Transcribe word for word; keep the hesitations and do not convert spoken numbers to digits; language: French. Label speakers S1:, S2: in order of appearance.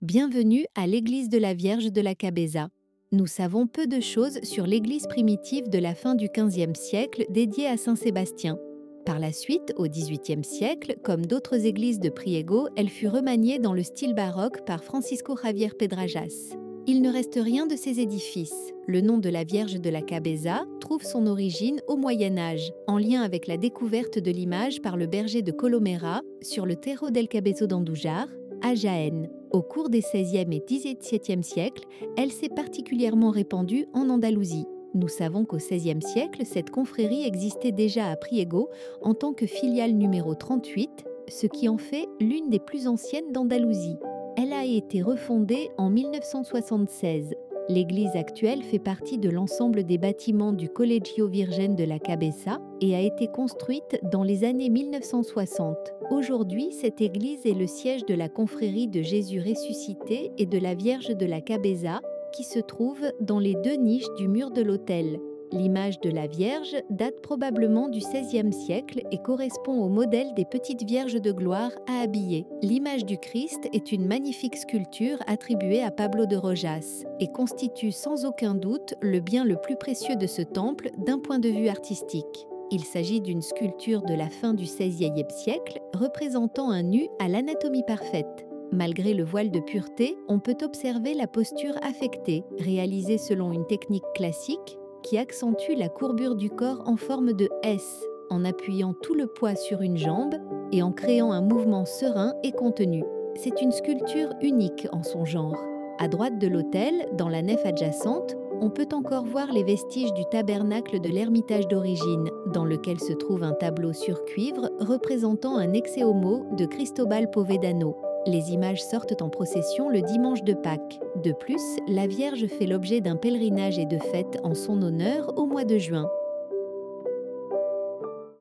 S1: Bienvenue à l'église de la Vierge de la Cabeza. Nous savons peu de choses sur l'église primitive de la fin du quinzième siècle dédiée à Saint Sébastien. Par la suite, au dix-huitième siècle, comme d'autres églises de Priego, elle fut remaniée dans le style baroque par Francisco Javier Pedrajas. Il ne reste rien de ces édifices. Le nom de la Vierge de la Cabeza trouve son origine au Moyen Âge, en lien avec la découverte de l'image par le berger de Colomera sur le Terro del Cabezo d'Andújar, à Jaén. Au cours des seizième et dix-septième siècles, elle s'est particulièrement répandue en Andalousie. Nous savons qu'au seizième siècle, cette confrérie existait déjà à Priego en tant que filiale numéro trente-huit, ce qui en fait l'une des plus anciennes d'Andalousie. Elle a été refondée en mille neuf cent soixante-seize. L'église actuelle fait partie de l'ensemble des bâtiments du Colegio Virgen de la Cabeza et a été construite dans les années mille neuf cent soixante. Aujourd'hui, cette église est le siège de la confrérie de Jésus ressuscité et de la Vierge de la Cabeza, qui se trouve dans les deux niches du mur de l'autel. L'image de la Vierge date probablement du seizième siècle et correspond au modèle des petites Vierges de gloire à habiller. L'image du Christ est une magnifique sculpture attribuée à Pablo de Rojas et constitue sans aucun doute le bien le plus précieux de ce temple d'un point de vue artistique. Il s'agit d'une sculpture de la fin du seizième siècle représentant un nu à l'anatomie parfaite. Malgré le voile de pureté, on peut observer la posture affectée, réalisée selon une technique classique qui accentue la courbure du corps en forme de S, en appuyant tout le poids sur une jambe et en créant un mouvement serein et contenu. C'est une sculpture unique en son genre. À droite de l'autel, dans la nef adjacente, on peut encore voir les vestiges du tabernacle de l'ermitage d'origine, dans lequel se trouve un tableau sur cuivre représentant un Ecce Homo de Cristobal Povedano. Les images sortent en procession le dimanche de Pâques. De plus, la Vierge fait l'objet d'un pèlerinage et de fêtes en son honneur au mois de juin.